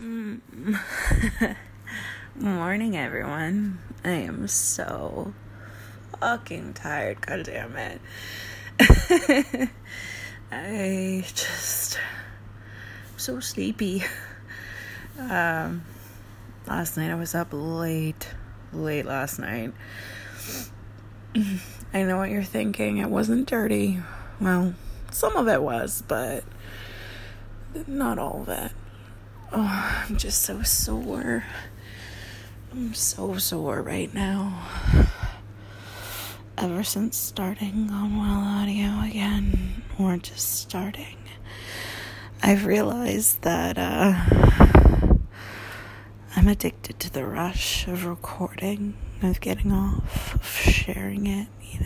Morning, everyone. I am so fucking tired. God damn it. I'm so sleepy. Last night I was up late last night. I know what you're thinking. It wasn't dirty. Well, some of it was, but not all of it. Oh, I'm just so sore. I'm so sore right now. Ever since starting on Well Audio again, or just starting, I've realized that I'm addicted to the rush of recording, of getting off, of sharing it,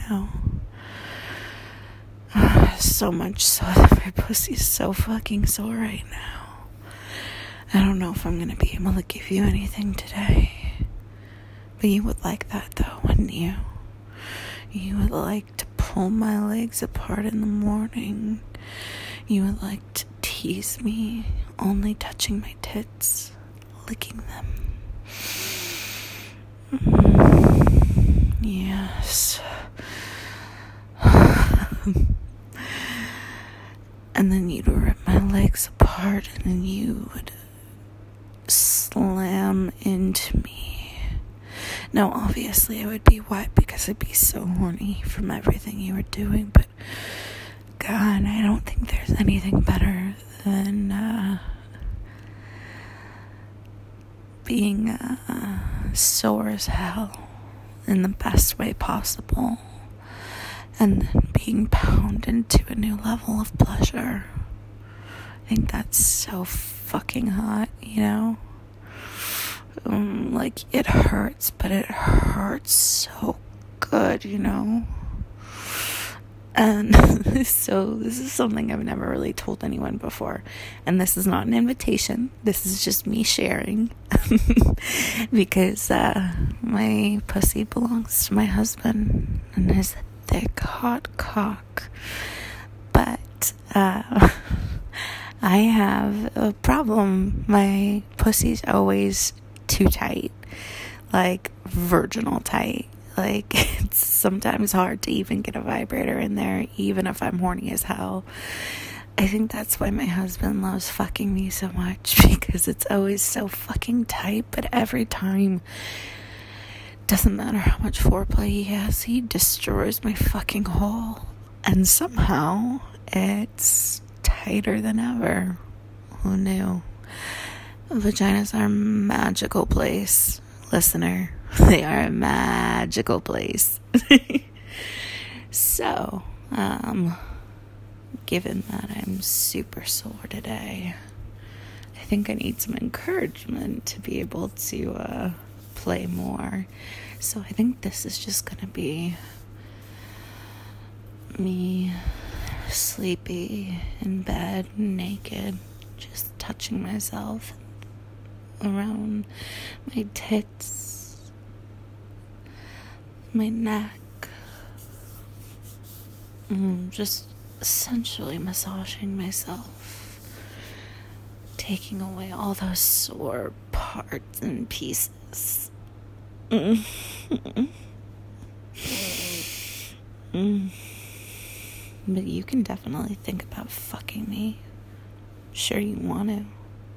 So much so that my pussy's so fucking sore right now. I don't know if I'm going to be able to give you anything today. But you would like that though, wouldn't you? You would like to pull my legs apart in the morning. You would like to tease me, only touching my tits, licking them. Yes. And then you'd rip my legs apart and then you would slam into me. Now, obviously, I would be wet because I'd be so horny from everything you were doing, but God, I don't think there's anything better than being sore as hell in the best way possible, and then being pounded into a new level of pleasure. I think that's so fucking hot, Like, it hurts, but it hurts so good, And so this is something I've never really told anyone before. And this is not an invitation. This is just me sharing. Because my pussy belongs to my husband and his thick, hot cock. But I have a problem. My pussy's always too tight. Like, virginal tight. Like, it's sometimes hard to even get a vibrator in there, even if I'm horny as hell. I think that's why my husband loves fucking me so much, because it's always so fucking tight, but every time, doesn't matter how much foreplay he has, he destroys my fucking hole. And somehow, it's tighter than ever. Who knew? Vaginas are a magical place, listener. They are a magical place. So, given that I'm super sore today, I think I need some encouragement to be able to play more. So I think this is just gonna be me sleepy in bed, naked, just touching myself around my tits, my neck, just essentially massaging myself, taking away all those sore parts and pieces. But you can definitely think about fucking me. Sure you want to.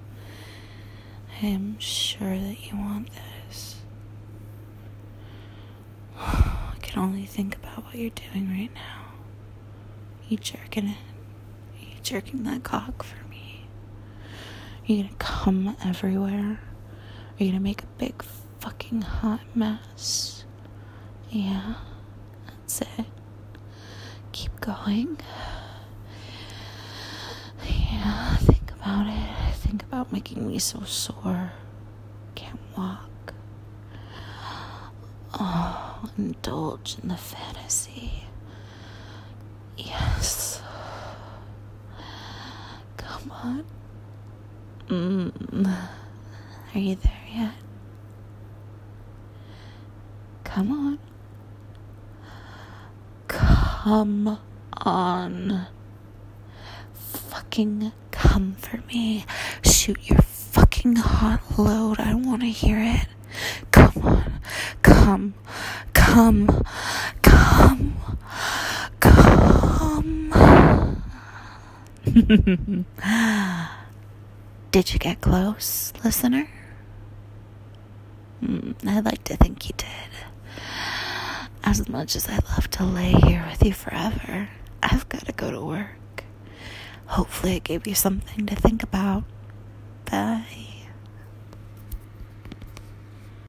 I am sure that you want this. I can only think about what you're doing right now. You jerking it? Are you jerking that cock for me? Are you gonna come everywhere? Are you gonna make a big fucking hot mess? Yeah, that's it. Keep going. Yeah, think about it. Think about making me so sore. Can't walk. Oh, indulge in the fantasy. Yes. Come on. Are you there yet? Come on. Come on. Fucking come for me. Shoot your fucking fucking hot load. I want to hear it. Come on. Come. Did you get close, listener? I'd like to think you did. As much as I'd love to lay here with you forever, I've got to go to work. Hopefully it gave you something to think about. Bye.